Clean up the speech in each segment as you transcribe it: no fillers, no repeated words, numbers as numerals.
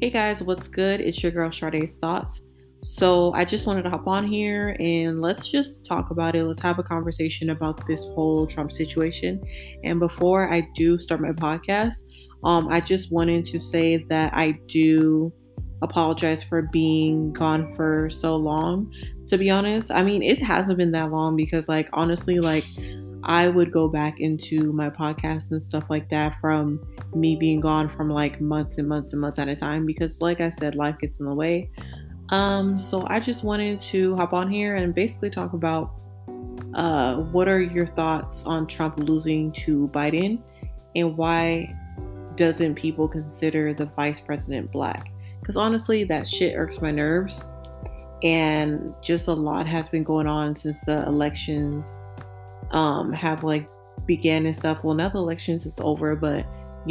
Hey guys, what's good? It's your girl Sade's Thoughts. So I just wanted to hop on here and let's just talk about it. Let's have a conversation about this whole Trump situation. And before I do start my podcast, I just wanted to say that I do apologize for being gone for so long. To be honest, I mean it hasn't been that long because honestly, I would go back into my podcast and stuff like that from me being gone from months and months and months at a time because like I said, life gets in the way. So I just wanted to hop on here and basically talk about what are your thoughts on Trump losing to Biden and why doesn't people consider the vice president black? Because honestly, that shit irks my nerves. And just a lot has been going on since the elections have began and stuff. Well, now the elections is over, but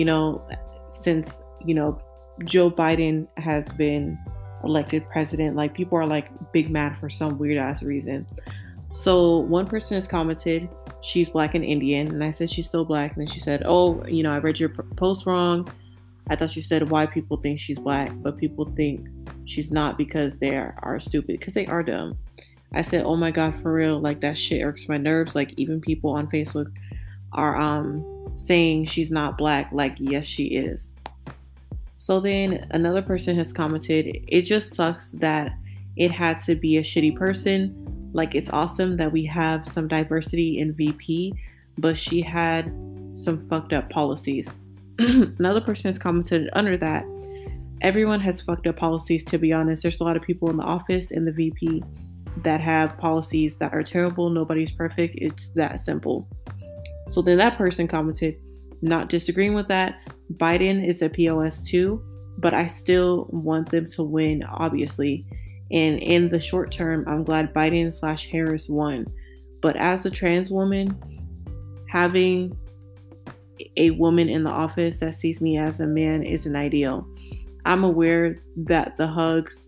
since Joe Biden has been elected president, people are big mad for some weird ass reason. So one person has commented she's black and Indian, and I said she's still black, and then she said, oh, I read your post wrong. I thought you said why people think she's black, but people think she's not because they are stupid, because they are dumb. I said, oh my God, for real, that shit irks my nerves. Even people on Facebook are saying she's not black. Yes, she is. So then another person has commented, it just sucks that it had to be a shitty person. It's awesome that we have some diversity in VP, but she had some fucked up policies. Another person has commented under that, everyone has fucked up policies, to be honest. There's a lot of people in the office in the VP that have policies that are terrible. Nobody's perfect. It's that simple. So then that person commented, not disagreeing with that. Biden is a POS too, but I still want them to win, obviously. And in the short term, I'm glad Biden/Harris won. But as a trans woman, having a woman in the office that sees me as a man isn't ideal. I'm aware that the hugs,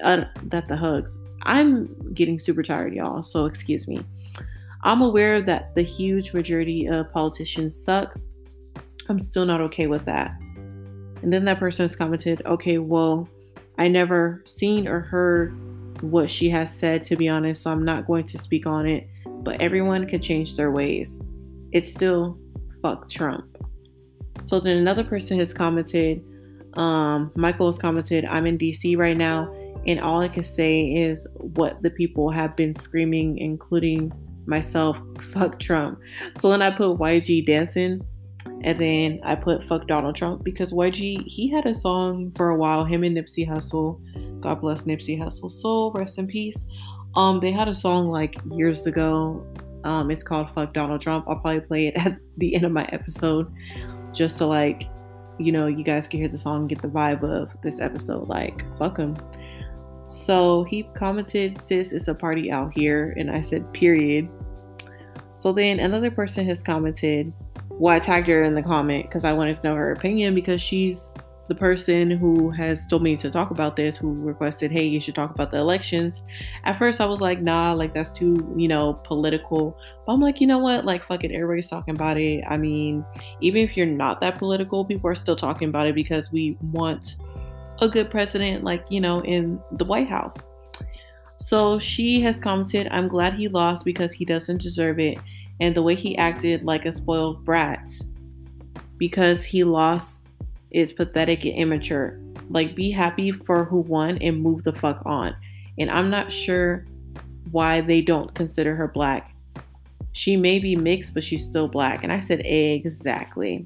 I'm getting super tired, y'all, so excuse me. I'm aware that the huge majority of politicians suck. I'm still not okay with that. And then that person has commented, okay, well, I never seen or heard what she has said, to be honest, so I'm not going to speak on it, but everyone can change their ways. It's still fuck Trump. So then another person has commented, Michael has commented, I'm in DC right now, and all I can say is what the people have been screaming, including myself, fuck Trump. So then I put YG dancing, and then I put fuck Donald Trump, because YG, he had a song for a while, him and Nipsey Hussle, God bless Nipsey Hussle soul, rest in peace. They had a song years ago, it's called Fuck Donald Trump. I'll probably play it at the end of my episode, just to you guys can hear the song and get the vibe of this episode. Fuck him. So he commented, sis, it's a party out here. And I said, period. So then another person has commented, well, I tagged her in the comment because I wanted to know her opinion, because she's the person who has told me to talk about this, who requested, hey, you should talk about the elections. At first I was like, nah, that's too, political. But I'm like, you know what? Fuck it. Everybody's talking about it. I mean, even if you're not that political, people are still talking about it because we want a good president, in the White House. So she has commented, I'm glad he lost because he doesn't deserve it. And the way he acted like a spoiled brat because he lost is pathetic and immature. Be happy for who won and move the fuck on. And I'm not sure why they don't consider her black. She may be mixed, but she's still black. And I said, exactly.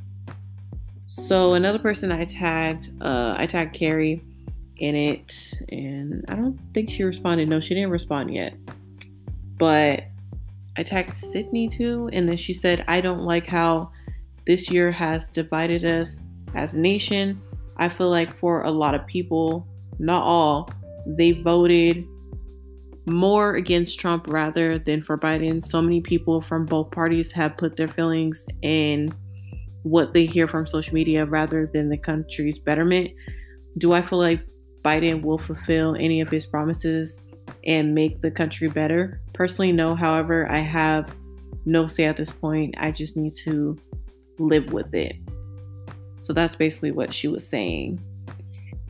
So another person I tagged Carrie in it, and I don't think she responded. No, she didn't respond yet. But I tagged Sydney too, and then she said, I don't like how this year has divided us as a nation. I feel like for a lot of people, not all, they voted more against Trump rather than for Biden. So many people from both parties have put their feelings in what they hear from social media rather than the country's betterment. Do I feel like Biden will fulfill any of his promises and make the country better? Personally, no. However, I have no say at this point. I just need to live with it. So that's basically what she was saying.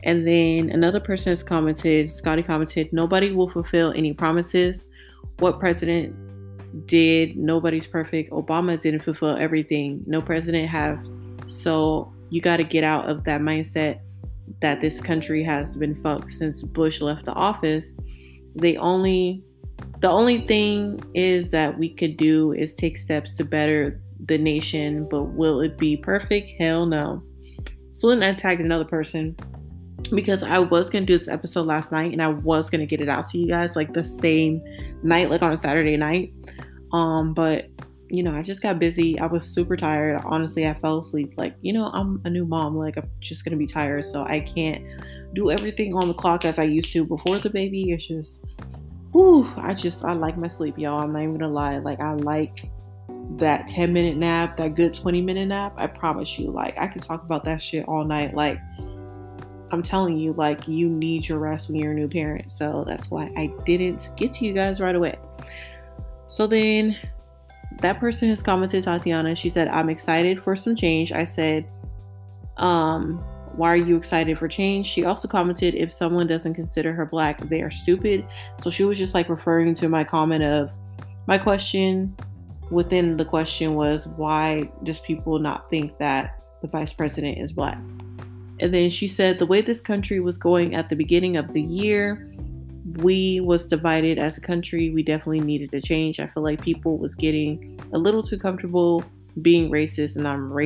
And then another person has commented, Scotty commented, nobody will fulfill any promises. What president did? Nobody's perfect. Obama didn't fulfill everything. No president have. So you got to get out of that mindset that this country has been fucked since Bush left the office. The only thing is that we could do is take steps to better the nation, but will it be perfect? Hell no. So then I tagged another person because I was going to do this episode last night and I was going to get it out to you guys like the same night, like on a Saturday night. But I just got busy. I was super tired. Honestly, I fell asleep. Like, I'm a new mom. Like, I'm just going to be tired. So I can't do everything on the clock as I used to before the baby. It's just, I like my sleep, y'all. I'm not even going to lie. Like, I like that 10-minute nap, that good 20-minute nap. I promise you, like, I can talk about that shit all night. Like, I'm telling you, like, you need your rest when you're a new parent. So that's why I didn't get to you guys right away. So then that person has commented, Tatiana. She said, I'm excited for some change. I said, why are you excited for change? She also commented, if someone doesn't consider her black, they are stupid. So she was just like referring to my comment of my question within the question was, why does people not think that the vice president is black? And then she said, the way this country was going at the beginning of the year, we was divided as a country. We definitely needed a change. I feel like people was getting a little too comfortable being racist, and I'm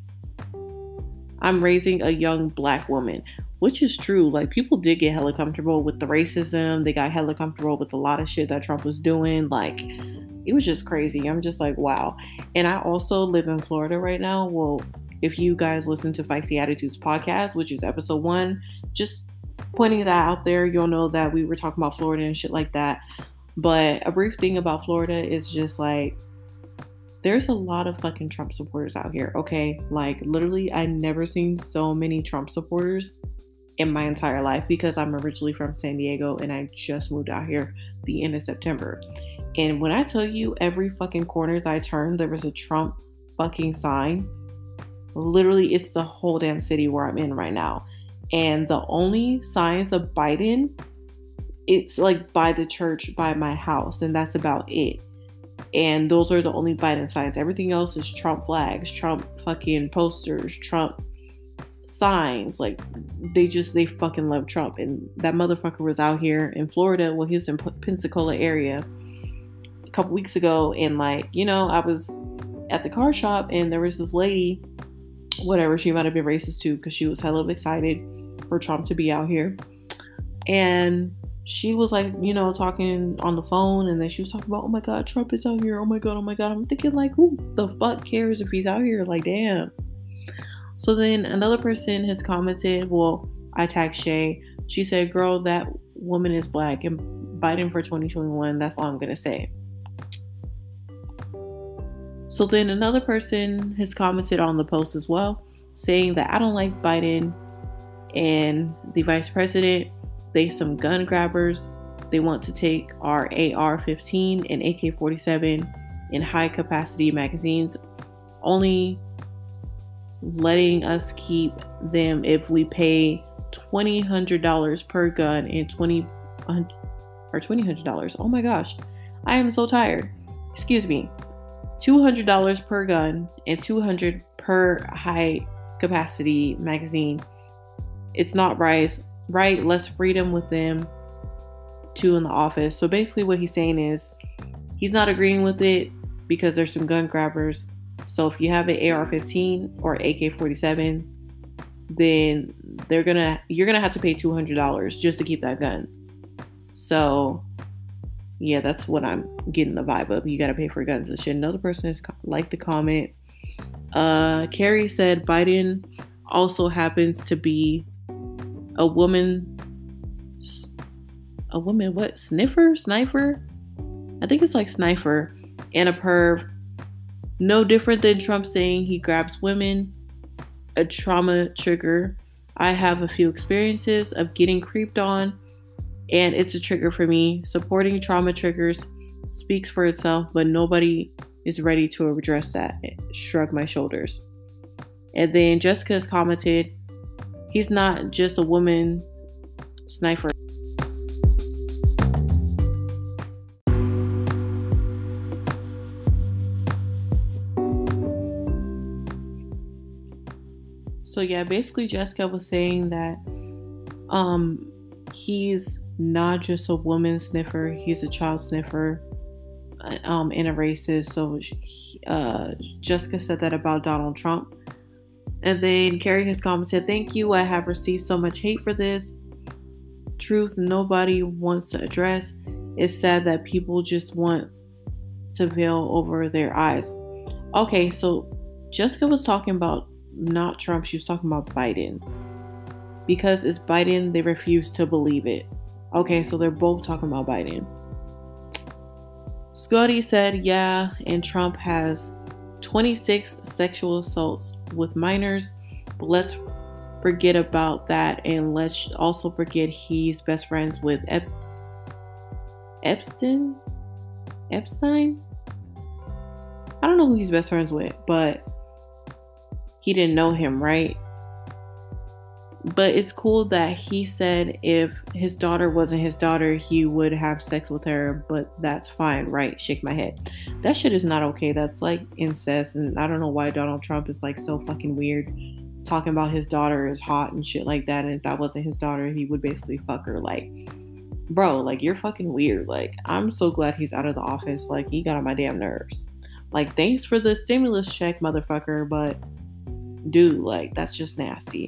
raising a young black woman, which is true. Like, people did get hella comfortable with the racism. They got hella comfortable with a lot of shit that Trump was doing. Like, it was just crazy. I'm just like, wow. And I also live in Florida right now. Well, if you guys listen to Feisty Attitudes podcast, which is episode 1, just pointing that out there, you'll know that we were talking about Florida and shit like that. But a brief thing about Florida is just like, there's a lot of fucking Trump supporters out here, okay? Like, literally, I never seen so many Trump supporters in my entire life because I'm originally from San Diego and I just moved out here the end of September. And when I tell you, every fucking corner that I turned, there was a Trump fucking sign. Literally, it's the whole damn city where I'm in right now. And the only signs of Biden, it's like by the church, by my house, and that's about it. And those are the only Biden signs. Everything else is Trump flags, Trump fucking posters, Trump signs. Like, they fucking love Trump. And that motherfucker was out here in Florida. Well, he was in Pensacola area a couple weeks ago. And like, I was at the car shop and there was this lady, whatever, she might have been racist too because she was hella excited for Trump to be out here. And she was like, talking on the phone, and then she was talking about, oh my God, Trump is out here. Oh my God. I'm thinking, like, who the fuck cares if he's out here? Like, damn. So then another person has commented, well, I tagged Shay. She said, girl, that woman is black and Biden for 2021. That's all I'm going to say. So then another person has commented on the post as well, saying that I don't like Biden and the vice president. They some gun grabbers. They want to take our AR-15 and AK-47 in high capacity magazines, only letting us keep them if we pay $2,100 per gun and $2,100. Oh my gosh, I am so tired. Excuse me. $200 per gun and $200 per high capacity magazine. It's not right. Less freedom with them too in the office. So basically what he's saying is he's not agreeing with it because there's some gun grabbers. So if you have an AR-15 or AK-47, then you're gonna have to pay $200 just to keep that gun. So yeah, that's what I'm getting the vibe of. You gotta pay for guns and shit. Another person has liked the comment. Carrie said Biden also happens to be a woman, what? Sniper? I think it's like sniper and a perv. No different than Trump saying he grabs women. A trauma trigger. I have a few experiences of getting creeped on, and it's a trigger for me. Supporting trauma triggers speaks for itself, but nobody is ready to address that. Shrug my shoulders. And then Jessica has commented, He's not just a woman sniper. So yeah, basically Jessica was saying that he's not just a woman sniffer, he's a child sniffer, and a racist. So Jessica said that about Donald Trump. And then Carrie has commented, "Thank you. I have received so much hate for this. Truth nobody wants to address. It's sad that people just want to veil over their eyes." Okay, so Jessica was talking about not Trump, she was talking about Biden. Because it's Biden, they refuse to believe it. Okay, so they're both talking about Biden. Scotty said, yeah, and Trump has 26 sexual assaults with minors, but let's forget about that, and let's also forget he's best friends with Epstein? I don't know who he's best friends with, but he didn't know him, right? But it's cool that he said if his daughter wasn't his daughter, he would have sex with her, but that's fine, right? Shake my head. That shit is not okay. That's like incest, and I don't know why Donald Trump is like so fucking weird talking about his daughter is hot and shit like that, and if that wasn't his daughter, he would basically fuck her. Like, bro, like, you're fucking weird. Like, I'm so glad he's out of the office. Like, he got on my damn nerves. Like, thanks for the stimulus check, motherfucker, but dude, like, that's just nasty.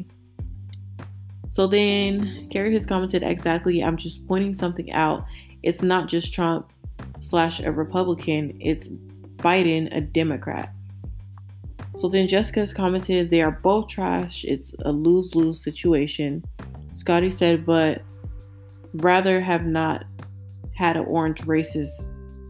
So then Carrie has commented, exactly, I'm just pointing something out. It's not just Trump / a Republican, it's Biden, a Democrat. So then Jessica has commented, they are both trash. It's a lose-lose situation. Scotty said, but rather have not had an orange racist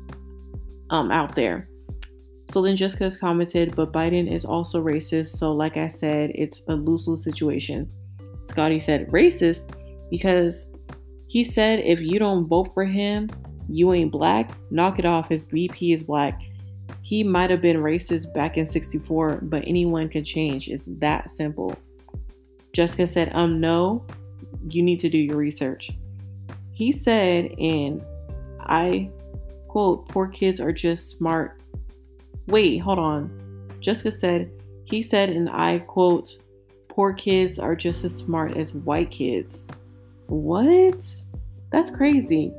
out there. So then Jessica has commented, but Biden is also racist. So like I said, it's a lose-lose situation. Scotty said, racist? Because he said if you don't vote for him, you ain't black. Knock it off. His VP is black. He might have been racist back in 64, but anyone can change. It's that simple. Jessica said, no, you need to do your research. He said, and I quote, poor kids are just smart. Wait, hold on. Jessica said, he said, and I quote, poor kids are just as smart as white kids. What? That's crazy.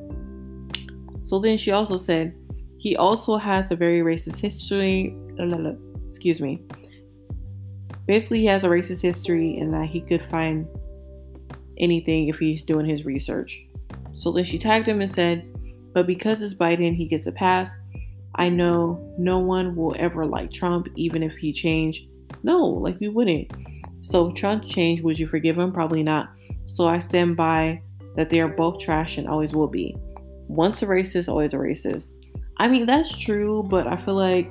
So then she also said, he also has a very racist history. Excuse me. Basically, he has a racist history and that he could find anything if he's doing his research. So then she tagged him and said, but because it's Biden, he gets a pass. I know no one will ever like Trump, even if he changed. No, like we wouldn't. So if Trump changed, would you forgive him? Probably not. So I stand by that they are both trash and always will be. Once a racist, always a racist. I mean, that's true, but I feel like,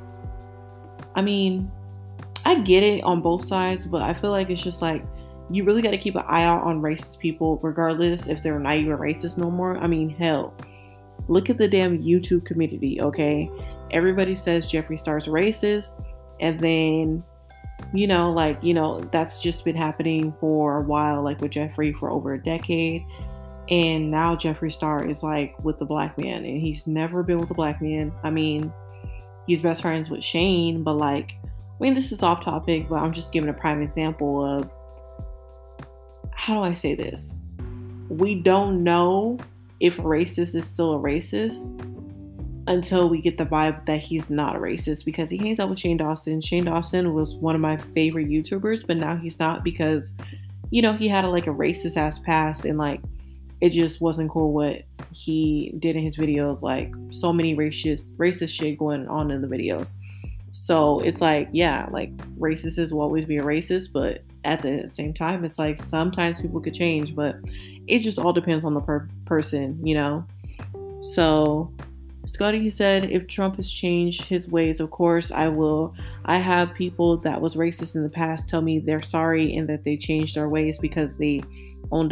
I get it on both sides, but I feel like it's just like, you really got to keep an eye out on racist people, regardless if they're not even racist no more. I mean, hell, look at the damn YouTube community, okay? Everybody says Jeffree Star's racist, and then, that's just been happening for a while, like with Jeffree for over a decade. And now Jeffree Star is like with the black man, and he's never been with a black man. I mean, he's best friends with Shane, but this is off topic, but I'm just giving a prime example of, how do I say this? We don't know if a racist is still a racist until we get the vibe that he's not a racist, because he hangs out with Shane Dawson. Shane Dawson was one of my favorite YouTubers, but now he's not because, he had a racist ass past, and it just wasn't cool what he did in his videos. Like, so many racist shit going on in the videos. So it's racists will always be a racist, but at the same time, it's like sometimes people could change, but it just all depends on the person, So Scotty, he said, if Trump has changed his ways, of course I will. I have people that was racist in the past tell me they're sorry and that they changed their ways because they owned up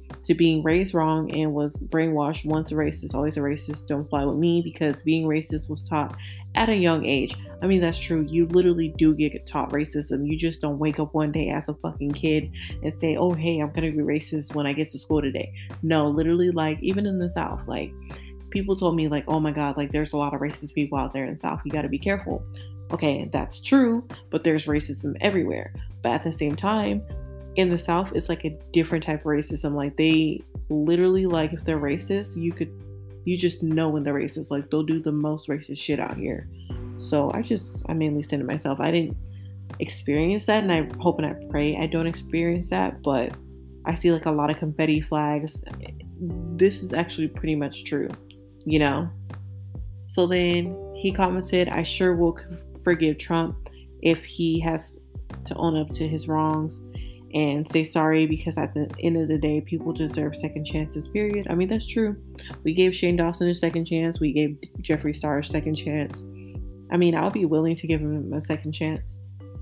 to being raised wrong and was brainwashed once a racist, always a racist, don't fly with me, because being racist was taught at a young age. I mean, that's true. You literally do get taught racism. You just don't wake up one day as a fucking kid and say, oh, hey, I'm going to be racist when I get to school today. No, literally, like, even in the South, like, people told me, like, oh my God, like, there's a lot of racist people out there in the South. You got to be careful. Okay, that's true, but there's racism everywhere. But at the same time, in the South, it's like a different type of racism. Like, they literally, like, if they're racist, you just know when they're racist. Like, they'll do the most racist shit out here. So I mainly stand to myself. I didn't experience that, and I hope and I pray I don't experience that, but I see like a lot of confetti flags. This is actually pretty much true, you know? So then he commented, I sure will forgive Trump if he has to own up to his wrongs and say sorry, because at the end of the day, people deserve second chances, period. I mean, that's true. We gave Shane Dawson a second chance. We gave Jeffree Star a second chance. I mean, I'll be willing to give him a second chance.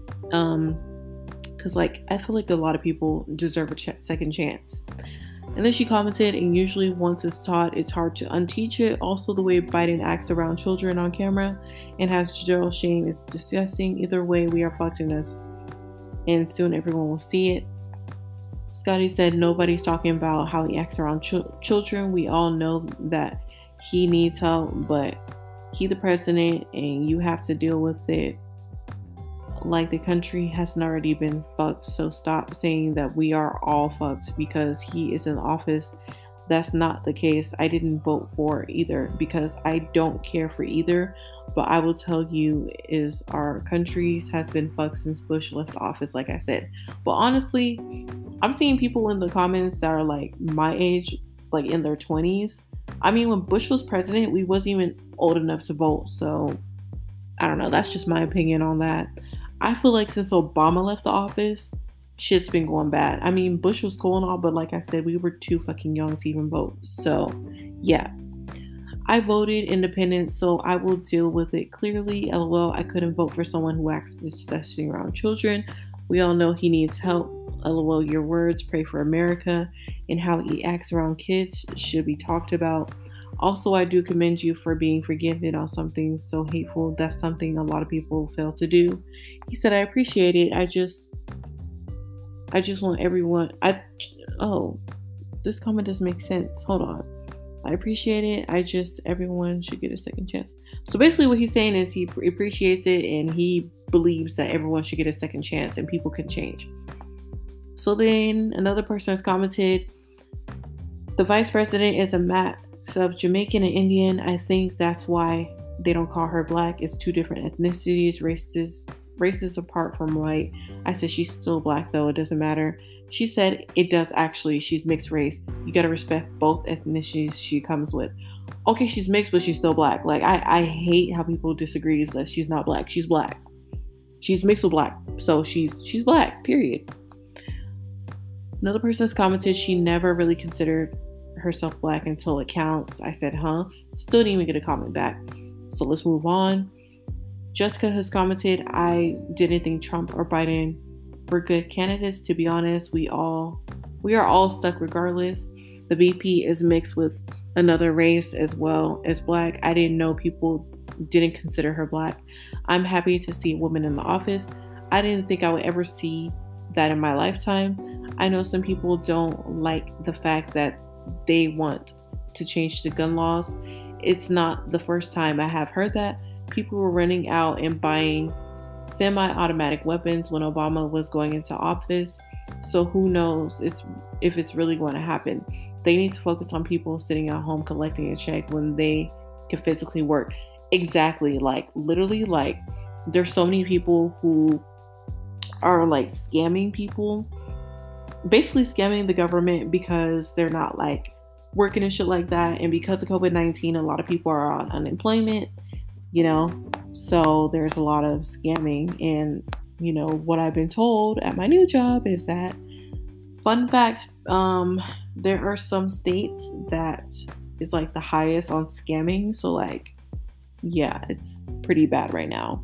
Because, like, I feel like a lot of people deserve a second chance. And then she commented, and usually once it's taught, it's hard to unteach it. Also, the way Biden acts around children on camera and has Giselle Shane is disgusting. Either way, we are fucked in this. And soon everyone will see it. Scotty said nobody's talking about how he acts around children. We all know that he needs help, but he's the president and you have to deal with it. Like, the country hasn't already been fucked, so stop saying that we are all fucked because he is in office. That's not the case. I didn't vote for either because I don't care for either, but I will tell you is our country has been fucked since Bush left office, like I said. But honestly, I'm seeing people in the comments that are like my age, like in their 20s. I mean, when Bush was president, we wasn't even old enough to vote, so I don't know. That's just my opinion on that. I feel like since Obama left the office, shit's been going bad. I mean, Bush was cool and all, but like I said, we were too fucking young to even vote. So, yeah. I voted independent, so I will deal with it clearly. LOL, I couldn't vote for someone who acts disgusting around children. We all know he needs help. LOL, your words, pray for America, and how he acts around kids should be talked about. Also, I do commend you for being forgiven on something so hateful. That's something a lot of people fail to do. He said, I appreciate it. I just want everyone. This comment doesn't make sense. Hold on. I appreciate it. Everyone should get a second chance. So basically what he's saying is he appreciates it and he believes that everyone should get a second chance and people can change. So then another person has commented, the vice president is a mix of Jamaican and Indian. I think that's why they don't call her black. It's two different ethnicities, races apart from white. I said she's still black though, it doesn't matter. She said it does actually, she's mixed race. You gotta respect both ethnicities she comes with. Okay, she's mixed, but she's still black. Like, I hate how people disagree that she's not black. She's black. She's mixed with black. So she's black, period. Another person has commented she never really considered herself black until it counts. I said, huh? Still didn't even get a comment back. So let's move on. Jessica has commented, I didn't think Trump or Biden were good candidates. To be honest, we are all stuck regardless. The BP is mixed with another race as well as black. I didn't know people didn't consider her black. I'm happy to see a woman in the office. I didn't think I would ever see that in my lifetime. I know some people don't like the fact that they want to change the gun laws. It's not the first time I have heard that. People were running out and buying semi-automatic weapons when Obama was going into office. So who knows if it's really going to happen. They need to focus on people sitting at home collecting a check when they can physically work. Exactly. Like, literally, like, there's so many people who are like scamming people, basically scamming the government because they're not like working and shit like that. And because of COVID-19, a lot of people are on unemployment, you know, so there's a lot of scamming. And, you know, what I've been told at my new job is that, fun fact, there are some states that is like the highest on scamming. So like, yeah, it's pretty bad right now.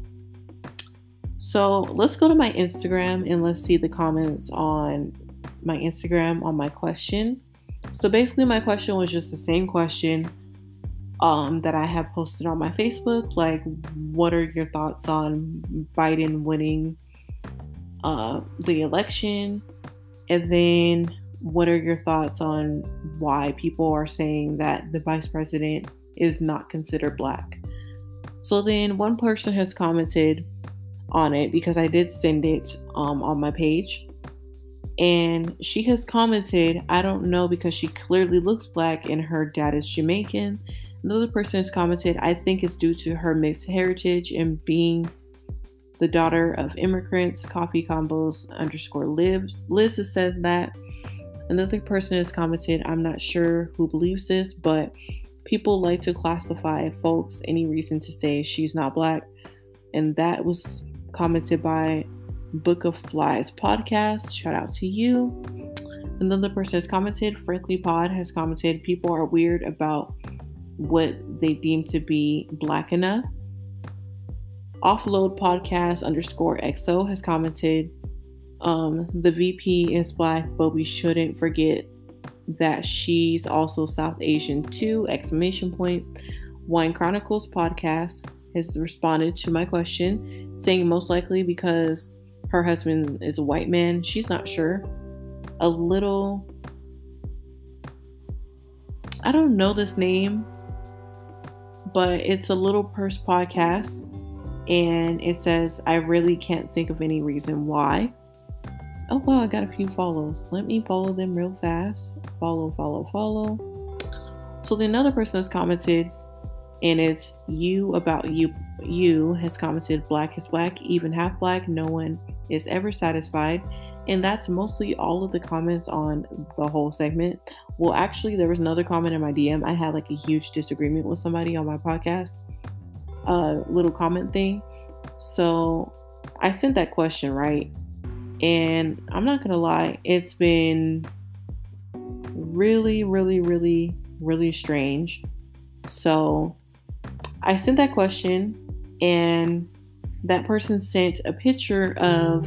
So let's go to my Instagram and let's see the comments on my Instagram on my question. So basically, my question was just the same question that I have posted on my Facebook. Like, what are your thoughts on Biden winning the election? And then, what are your thoughts on why people are saying that the vice president is not considered black? So then, one person has commented on it because I did send it on my page. And she has commented, I don't know because she clearly looks black and her dad is Jamaican. Another person has commented, I think it's due to her mixed heritage and being the daughter of immigrants. Coffee combos _ Liz has said that. Another person has commented, I'm not sure who believes this, but people like to classify folks any reason to say she's not black. And that was commented by Book of Flies podcast. Shout out to you. Another person has commented, Frankly Pod has commented, people are weird about what they deem to be black enough. Offload podcast _XO has commented, the VP is black, but we shouldn't forget that she's also South Asian too! Wine Chronicles podcast has responded to my question, saying most likely because her husband is a white man. She's not sure. I don't know this name, but it's a Little Purse podcast. And it says, I really can't think of any reason why. Oh wow, I got a few follows. Let me follow them real fast. Follow. So then another person has commented, and it's you about you. You has commented, black is black, even half black. No one is ever satisfied. And that's mostly all of the comments on the whole segment. Well, actually, there was another comment in my DM. I had like a huge disagreement with somebody on my podcast, little comment thing. So I sent that question, right? And I'm not gonna lie, it's been really, really, really, really strange. So I sent that question, and that person sent a picture of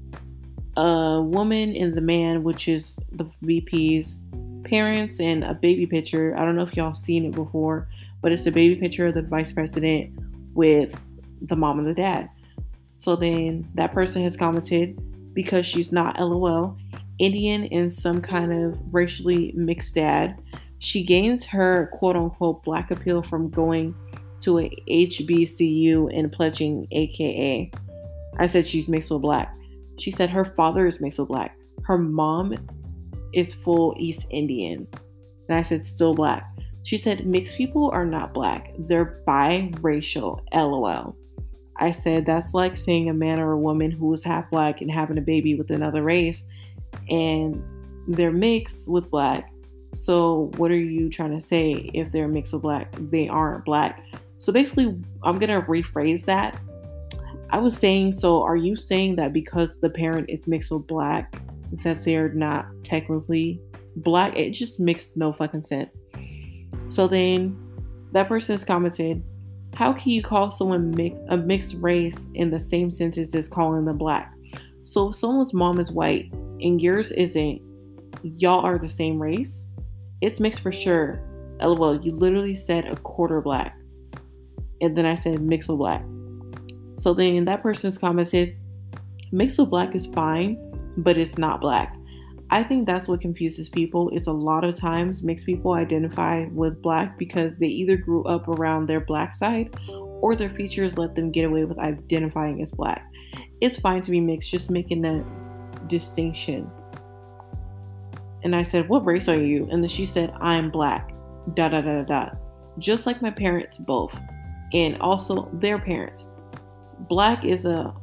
a woman and the man, which is the VP's parents, and a baby picture. I don't know if y'all seen it before, but it's a baby picture of the vice president with the mom and the dad. So then that person has commented, because she's not LOL, Indian and some kind of racially mixed dad, she gains her quote unquote black appeal from going to a HBCU and pledging AKA. I said she's mixed with black. She said her father is mixed with black. Her mom is full East Indian. And I said still black. She said mixed people are not black. They're biracial. LOL. I said that's like saying a man or a woman who is half black and having a baby with another race and they're mixed with black. So what are you trying to say? If they're mixed with black, they aren't black. So basically, I'm going to rephrase that. I was saying, so are you saying that because the parent is mixed with black, that they're not technically black? It just makes no fucking sense. So then that person has commented, how can you call someone a mixed race in the same sentence as calling them black? So if someone's mom is white and yours isn't, y'all are the same race? It's mixed for sure. LOL, you literally said a quarter black. And then I said mixed with black. So then that person's commented, mixed with black is fine, but it's not black. I think that's what confuses people. Is a lot of times mixed people identify with black because they either grew up around their black side or their features let them get away with identifying as black. It's fine to be mixed, just making a distinction. And I said, what race are you? And then she said, I'm black. ... Just like my parents both. And also their parents. Black is a...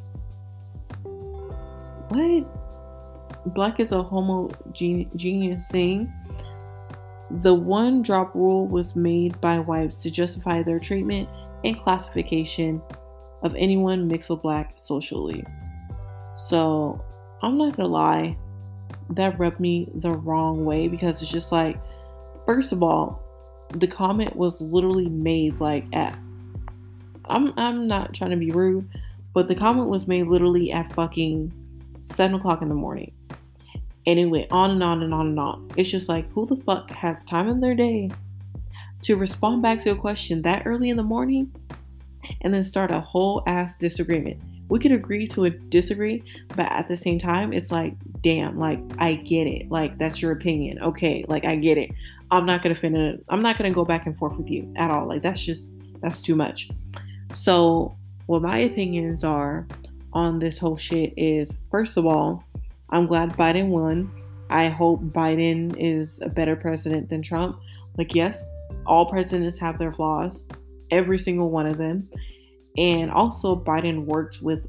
What? Black is a homogeneous thing. The one drop rule was made by whites to justify their treatment and classification of anyone mixed with black socially. So I'm not gonna lie, that rubbed me the wrong way because it's just like, first of all, the comment was literally made like at, I'm not trying to be rude, but the comment was made literally at fucking 7 o'clock in the morning. And it went on and on and on and on. It's just like, who the fuck has time in their day to respond back to a question that early in the morning and then start a whole ass disagreement? We could agree to a disagree, but at the same time, it's like, damn, like, I get it. Like, that's your opinion. Okay, like, I get it. I'm not gonna go back and forth with you at all. Like, that's too much. So what my opinions are on this whole shit is, first of all, I'm glad Biden won. I hope Biden is a better president than Trump. Like, yes, all presidents have their flaws, every single one of them. And also, Biden worked with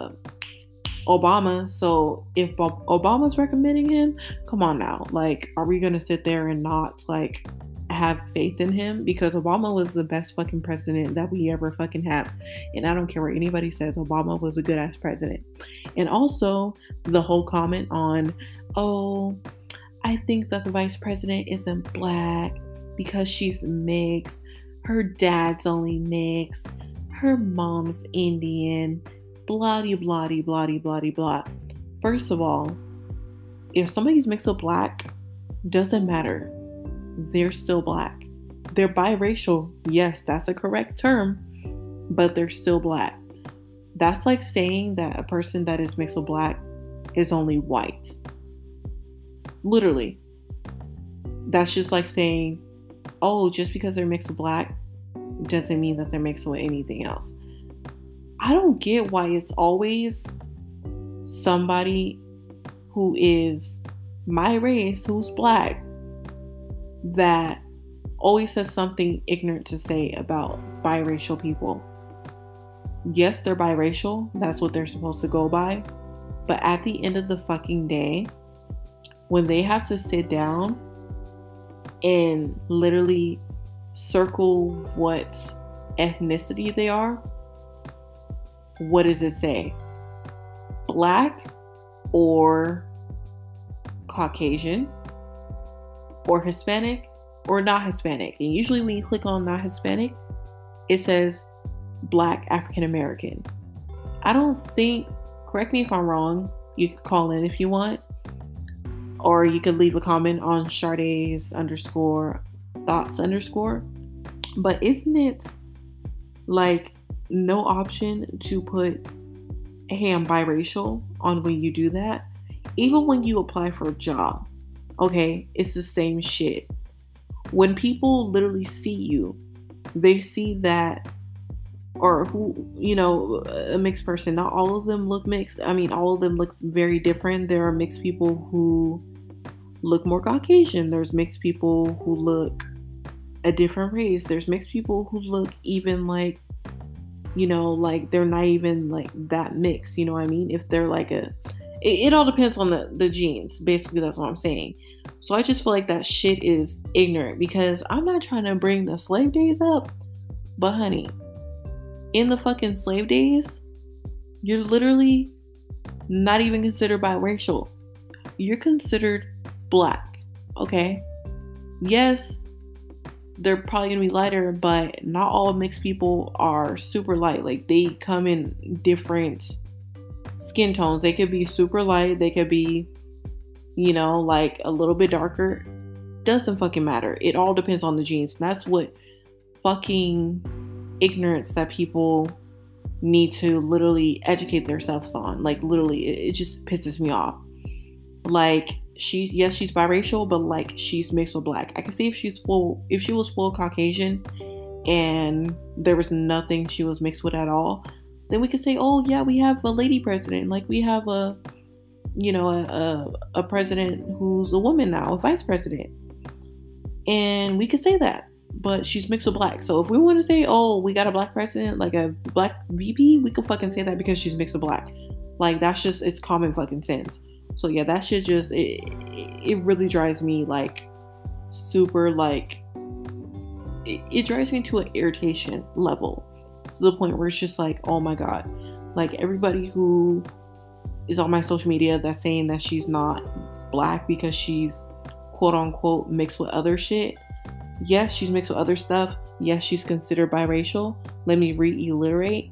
Obama. So if Obama's recommending him, come on now. Like, are we going to sit there and not, like, have faith in him? Because Obama was the best fucking president that we ever fucking have. And I don't care what anybody says, Obama was a good ass president. And also, the whole comment on, oh, I think that the vice president isn't black because she's mixed. Her dad's only mixed. Her mom's Indian, blah, blah, blah, blah, blah. First of all, if somebody's mixed with black, doesn't matter. They're still black. They're biracial. Yes, that's a correct term, but they're still black. That's like saying that a person that is mixed with black is only white. Literally. That's just like saying, oh, just because they're mixed with black doesn't mean that they're mixed with anything else. I don't get why it's always somebody who is my race, who's black, that always has something ignorant to say about biracial people. Yes, they're biracial. That's what they're supposed to go by. But at the end of the fucking day, when they have to sit down and literally circle what ethnicity they are, what does it say? Black or Caucasian or Hispanic or not Hispanic? And usually when you click on not Hispanic, it says Black African American. I don't think, correct me if I'm wrong, you could call in if you want, or you could leave a comment on Shardays _thoughts_. But isn't it like no option to put, hey, I'm biracial on when you do that? Even when you apply for a job, okay, it's the same shit. When people literally see you, they see that, or who, you know, a mixed person, not all of them look mixed. I mean, all of them look very different. There are mixed people who look more Caucasian. There's mixed people who look a different race. There's mixed people who look even like, you know, like they're not even like that mixed, you know what I mean? If they're like it all depends on the genes. Basically, that's what I'm saying. So I just feel like that shit is ignorant, because I'm not trying to bring the slave days up, but honey, in the fucking slave days, you're literally not even considered biracial. You're considered black, okay? Yes, they're probably gonna be lighter, but not all mixed people are super light. Like, they come in different skin tones. They could be super light, they could be, you know, like a little bit darker. Doesn't fucking matter. It all depends on the genes. And that's what fucking ignorance that people need to literally educate themselves on. Like, literally, it just pisses me off. Like, she's biracial, but like, she's mixed with black. I can see if she was full Caucasian and there was nothing she was mixed with at all, then we could say, oh yeah, we have a lady president. Like, we have a president who's a woman now, a vice president. And we could say that. But she's mixed with black. So if we want to say, oh, we got a black president, like a black VP, we could fucking say that because she's mixed with black. Like, that's just, it's common fucking sense. So yeah, that shit just, it really drives me like super, like, it drives me to an irritation level, to the point where it's just like, oh my God. Like, everybody who is on my social media that's saying that she's not black because she's quote unquote mixed with other shit. Yes, she's mixed with other stuff. Yes, she's considered biracial. Let me reiterate.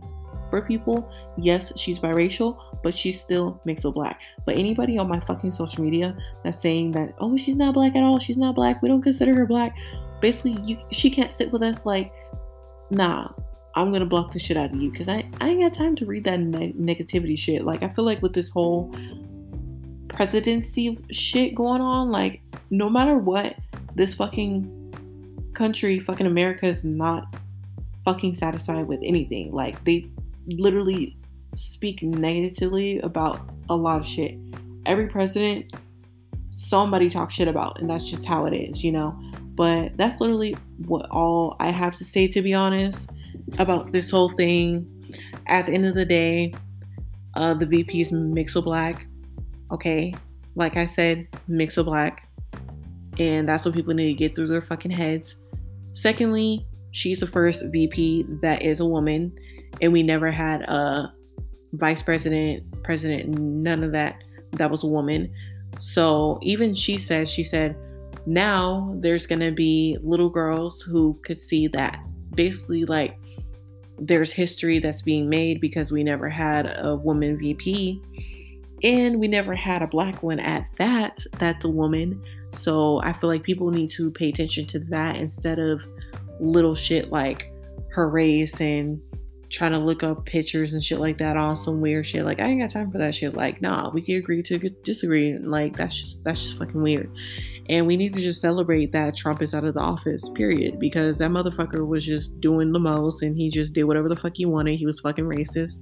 for people. Yes, she's biracial, but she's still mixed with black. But anybody on my fucking social media that's saying that, oh, she's not black at all, she's not black, we don't consider her black, basically she can't sit with us, like, nah, I'm gonna block the shit out of you, because I ain't got time to read that negativity shit. Like, I feel like with this whole presidency shit going on, like, no matter what, this fucking country, fucking America, is not fucking satisfied with anything. Like, they literally speak negatively about a lot of shit. Every president, somebody talks shit about, and that's just how it is, you know. But that's literally what all I have to say, to be honest, about this whole thing. At the end of the day, the VP is mixed with black. Okay, like I said, mixed with black, and that's what people need to get through their fucking heads. Secondly, she's the first VP that is a woman, and we never had a vice president, none of that was a woman. So even she said, now there's gonna be little girls who could see that basically, like, there's history that's being made because we never had a woman VP, and we never had a black one at that. That's a woman. So I feel like people need to pay attention to that instead of little shit like her race and trying to look up pictures and shit like that on some weird shit. Like, I ain't got time for that shit. Like, nah, we can agree to disagree. Like, that's just fucking weird. And we need to just celebrate that Trump is out of the office, period. Because that motherfucker was just doing the most, and he just did whatever the fuck he wanted. He was fucking racist.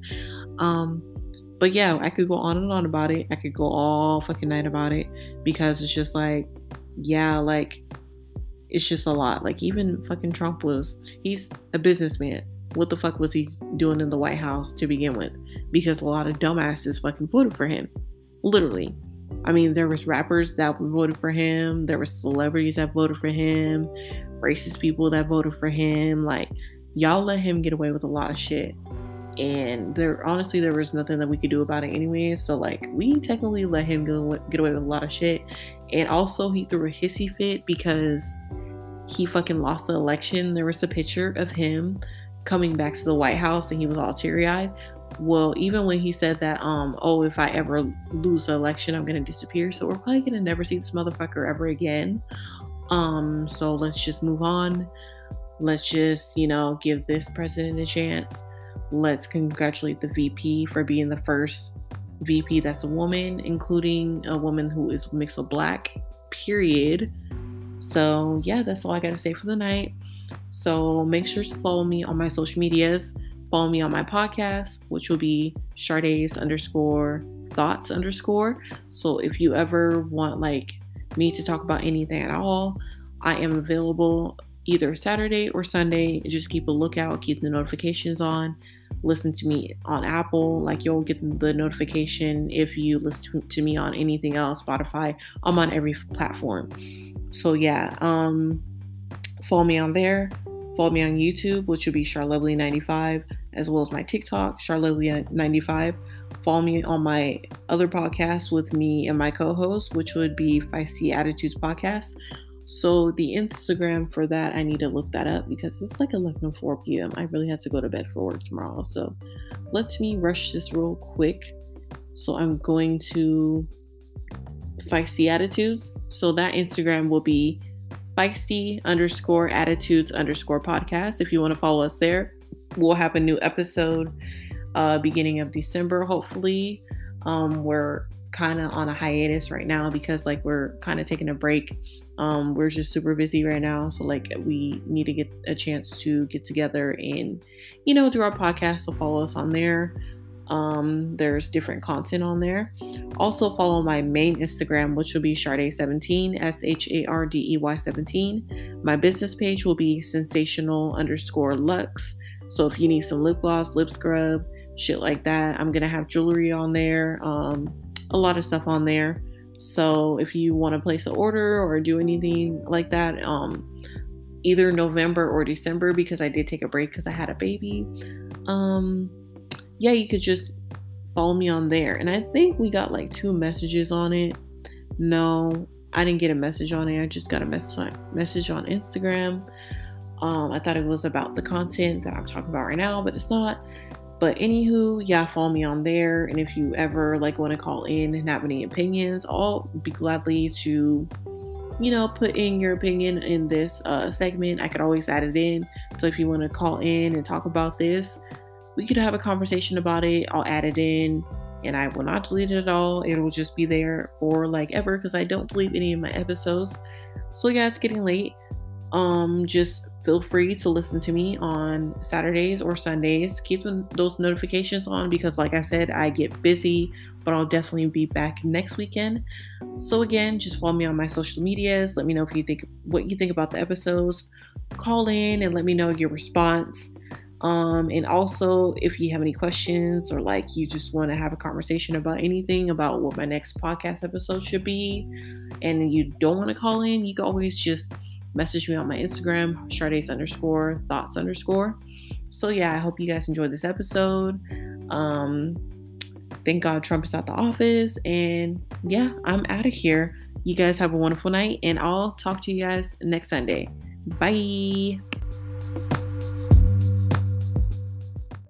But yeah, I could go on and on about it. I could go all fucking night about it, because it's just like, yeah, like, it's just a lot. Like, even fucking Trump he's a businessman. What the fuck was he doing in the White House to begin with? Because a lot of dumbasses fucking voted for him. Literally. I mean, there was rappers that voted for him. There were celebrities that voted for him. Racist people that voted for him. Like, y'all let him get away with a lot of shit. And there was nothing that we could do about it anyway. So, like, we technically let him get away with a lot of shit. And also, he threw a hissy fit because he fucking lost the election. There was a picture of him coming back to the White House, and he was all teary-eyed. Well, even when he said that, oh, if I ever lose the election, I'm gonna disappear. So we're probably gonna never see this motherfucker ever again. So let's just move on. Let's just, give this president a chance. Let's congratulate the VP for being the first VP that's a woman, including a woman who is mixed with black, period. So yeah, that's all I gotta say for the night. So make sure to follow me on my social medias. Follow me on my podcast, which will be Shardays_thoughts_. So if you ever want, like, me to talk about anything at all, I am available either Saturday or Sunday. Just keep a lookout, keep the notifications on. Listen to me on Apple, like, you'll get the notification. If you listen to me on anything else, Spotify, I'm on every platform. So yeah, follow me on there. Follow me on YouTube, which will be Charlovely95, as well as my TikTok, Charlovely95. Follow me on my other podcast with me and my co-host, which would be Feisty Attitudes Podcast. So the Instagram for that, I need to look that up because it's like 11:04 p.m. I really have to go to bed for work tomorrow. So let me rush this real quick. So I'm going to Feisty Attitudes. So that Instagram will be Feisty_attitudes_podcast. If you want to follow us there, we'll have a new episode beginning of December, hopefully. We're kind of on a hiatus right now because, like, we're kind of taking a break. We're just super busy right now, so, like, we need to get a chance to get together and, do our podcast. So follow us on there. There's different content on there. Also follow my main Instagram, which will be Sharday17, SHARDEY17. My business page will be sensational_lux. So if you need some lip gloss, lip scrub, shit like that, I'm gonna have jewelry on there, a lot of stuff on there. So if you want to place an order or do anything like that, either November or December, because I did take a break because I had a baby, yeah, you could just follow me on there. And I think we got like 2 messages on it. No, I didn't get a message on it. I just got a message on Instagram. I thought it was about the content that I'm talking about right now, but it's not. But anywho, yeah, follow me on there. And if you ever like want to call in and have any opinions, I'll be gladly to, put in your opinion in this segment. I could always add it in. So if you want to call in and talk about this, we could have a conversation about it. I'll add it in and I will not delete it at all. It will just be there for like ever because I don't delete any of my episodes. So yeah, it's getting late. Just feel free to listen to me on Saturdays or Sundays. Keep those notifications on because like I said, I get busy, but I'll definitely be back next weekend. So again, just follow me on my social medias. Let me know what you think about the episodes. Call in and let me know your response. And also if you have any questions or like you just want to have a conversation about anything about what my next podcast episode should be, and you don't want to call in, you can always just message me on my Instagram, Shardays_thoughts_. So yeah, I hope you guys enjoyed this episode. Thank God Trump is out the office. And yeah, I'm out of here. You guys have a wonderful night and I'll talk to you guys next Sunday. Bye.